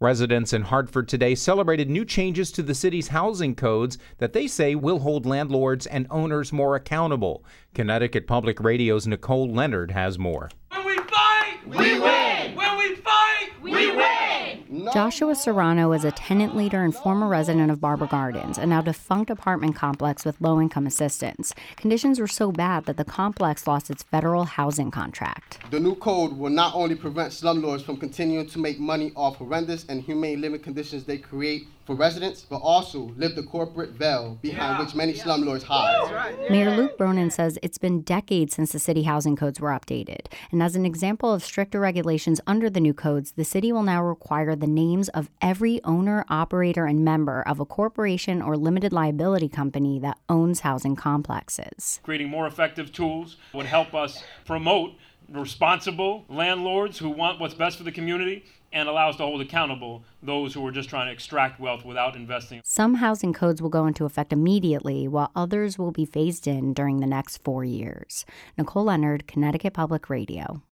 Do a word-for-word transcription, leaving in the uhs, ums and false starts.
Residents in Hartford today celebrated new changes to the city's housing codes that they say will hold landlords and owners more accountable. Connecticut Public Radio's Nicole Leonard has more. When we fight, we win! When we fight, we win! Joshua Serrano is a tenant leader and former resident of Barber Gardens, a now defunct apartment complex with low-income assistance. Conditions were so bad that the complex lost its federal housing contract. The new code will not only prevent slumlords from continuing to make money off horrendous and inhumane living conditions they create for residents, but also lift the corporate veil behind yeah. which many yeah. slumlords hide. Right. Mayor Luke Bronin says it's been decades since the city housing codes were updated. And as an example of stricter regulations under the new codes, the city will now require the names of every owner, operator, and member of a corporation or limited liability company that owns housing complexes. Creating more effective tools would help us promote responsible landlords who want what's best for the community and allow us to hold accountable those who are just trying to extract wealth without investing. Some housing codes will go into effect immediately, while others will be phased in during the next four years. Nicole Leonard, Connecticut Public Radio.